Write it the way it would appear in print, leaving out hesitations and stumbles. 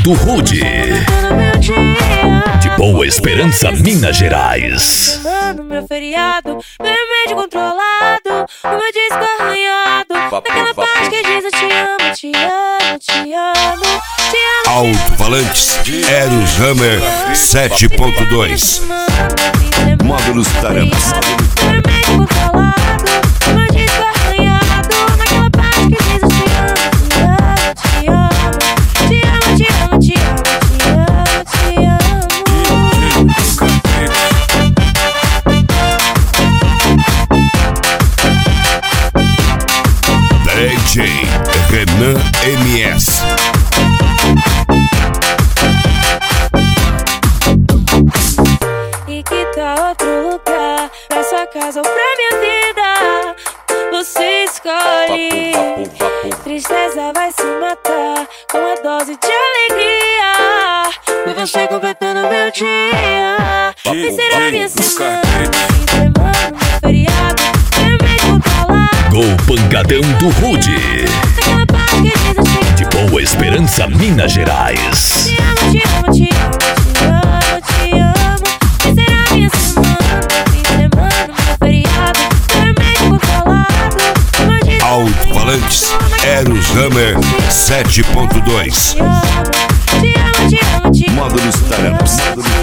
do Rude, de Boa Esperança, Minas Gerais. Meu feriado, meu remédio controlado, o meu disco arranhado, naquela parte que diz eu te amo, te amo, te amo, te amo. Alto-falantes Eros Hammer 7.2. Módulos Tarampas. Meu remédio controlado, o meu disco arranhado, naquela parte que diz eu te amo, te amo, te amo, te amo, te amo, te amo, te amo, te amo. DJ Renan MS. E que tal outro lugar, pra sua casa ou pra minha vida? Você escolhe. Tristeza vai se matar com a dose de alegria. E você completando meu dia. E será minha semana, fim de semana, meu feriado, meu remédio controlado. Gol Pancadão do Rude, Naquela parte que diz eu te de Boa Esperança, Minas Gerais. te amo, te amo, te amo, te amo, te amo. E será minha semana, fim de semana, meu feriado, meu remédio controlado. Uma diz Alto-falantes Eros Hammer 7.2. te amo, te amo, te amo, te amo. Módulos Tarampas.